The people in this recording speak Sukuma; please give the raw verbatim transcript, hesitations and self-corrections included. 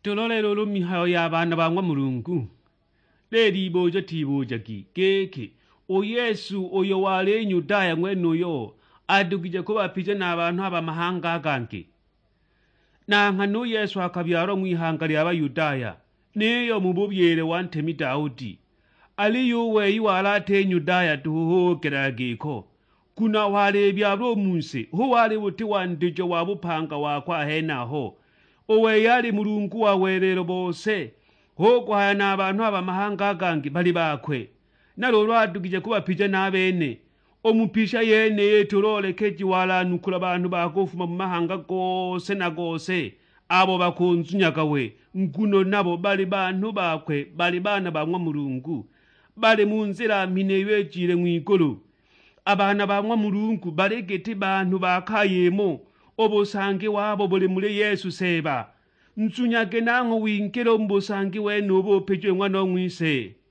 Tololelo lumihayo y'abaana ba Mulungu. Leli iboja tiboja ki keke o Yesu oyo wale Yudaya mwene yo adugije kuba pije n'abantu abamahanga aganke. Na nkano Yesu akabyaro mwihanga lya Abayudaya niyo mububyere wantemi Daudi. Ali yuwe yiwalate Yudaya tuhokerageko. Kuna wale byabo munsi ho wale buti wandijo wabupanga wakwa henaho. Owe yali Mulungu wawerero bose ho kwa n'abantu abamahanga agange bali bakwe nalo lwadugije kuba pije n'abene omupisha yene yetolole keji wala nukula abantu bakofuma mu mahanga gose na gose abo bakonzunyagawe nkuno nabo bali bantu bakwe bali bana ba Mulungu bali mu nzira mineyejire mwigolo abana ba Mulungu balegete bantu bakayemo obosange wabo bole mule Yesu seba nsunyage nango winkero mbosangi wenu obo pejwe mwana omwise